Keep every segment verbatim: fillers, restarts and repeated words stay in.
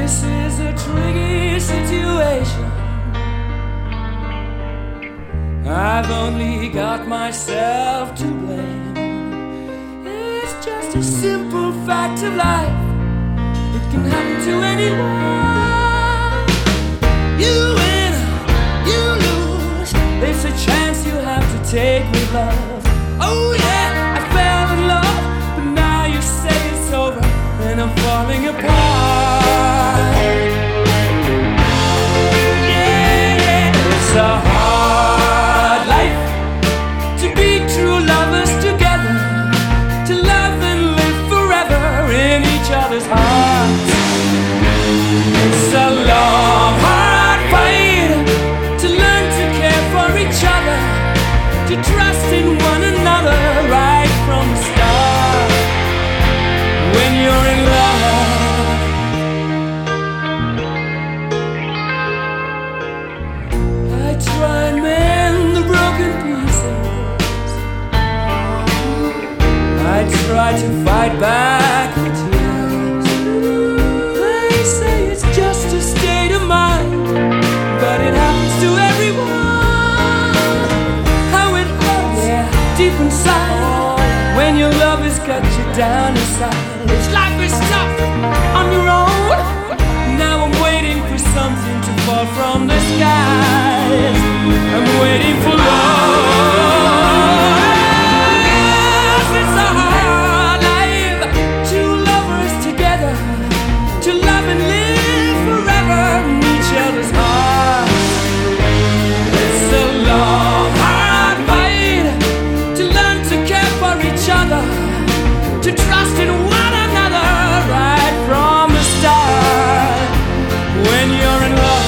This is a tricky situation. I've only got myself to blame. It's just a simple fact of life. It can happen to anyone. You win, you lose. It's a chance you have to take with love. Oh yeah, I fell in love, but now you say it's over and I'm falling apart. Yeah, yeah, it's a hard life to be true lovers together, to love and live forever in each other's hearts. It's a long, hard fight to learn to care for each other, to trust in one another right from the start. When you're in love, I try and mend the broken pieces. I try to fight back the tears. They say it's just a state of mind, but it happens to everyone. How it hurts, yeah, deep inside, when your love has got you down inside. It's like we're stuck on your own. Now I'm waiting for something to fall from the skies. I'm waiting for love. Yes, it's a hard life. Two lovers together, to love and live forever in each other's hearts. It's a long, hard fight to learn to care for each other, to trust in one another right from the start. When you're in love,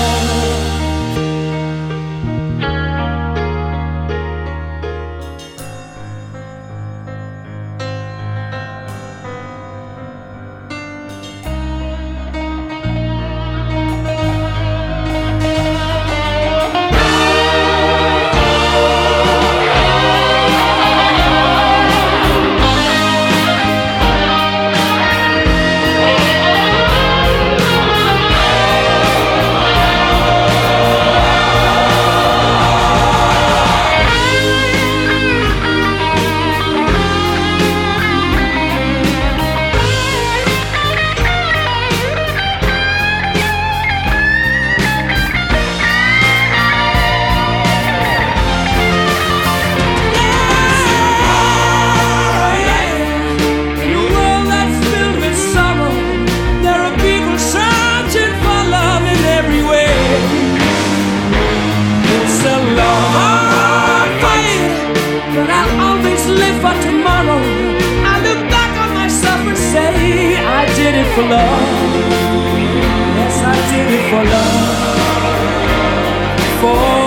for love. Yes, I did it for love. For